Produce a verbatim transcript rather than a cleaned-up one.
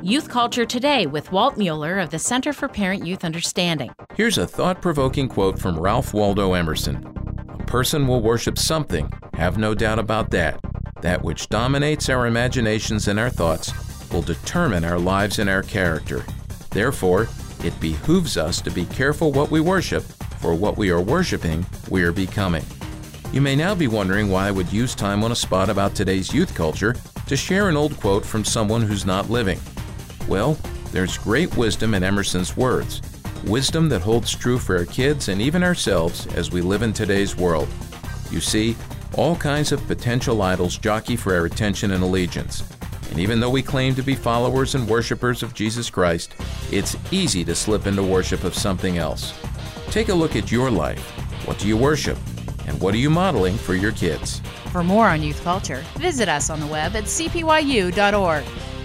Youth Culture Today with Walt Mueller of the Center for Parent-Youth Understanding. Here's a thought-provoking quote from Ralph Waldo Emerson. A person will worship something, have no doubt about that. That which dominates our imaginations and our thoughts will determine our lives and our character. Therefore, it behooves us to be careful what we worship, for what we are worshiping, we are becoming. You may now be wondering why I would use time on a spot about today's youth culture to share an old quote from someone who's not living. Well, there's great wisdom in Emerson's words, wisdom that holds true for our kids and even ourselves as we live in today's world. You see, all kinds of potential idols jockey for our attention and allegiance. And even though we claim to be followers and worshipers of Jesus Christ, it's easy to slip into worship of something else. Take a look at your life. What do you worship? And what are you modeling for your kids? For more on youth culture, visit us on the web at c p y u dot org.